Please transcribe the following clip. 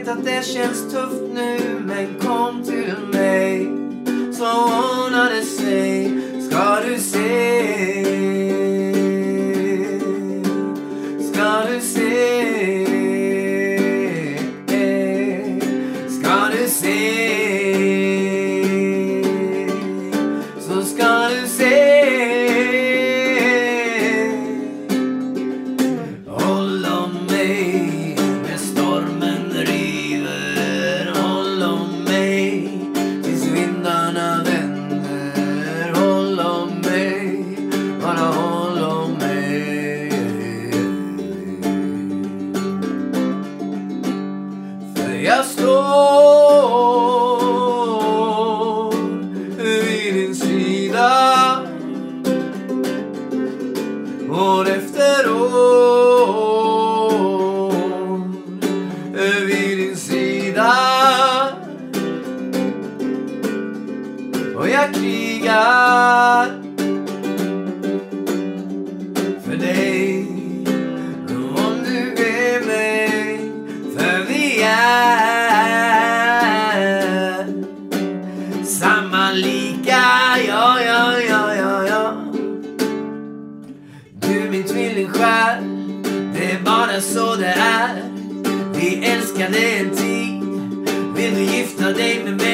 att det känns tufft nu, men kom till mig så ordnar det sig. Ska du se, ska du se, ska du se, så ska du se. Håll om mig när stormen river, håll om mig tills vindarna vänder. Håll om mig, bara håll om mig. För jag står vid din sida år efter år, vid din sida. Och jag krigar för dig, om du är mig. För vi är samma lika, ja, ja, ja, ja, ja. Du min tvillingsjäl, det är bara så det är. Vi älskade en tid, vill du gifta dig med mig?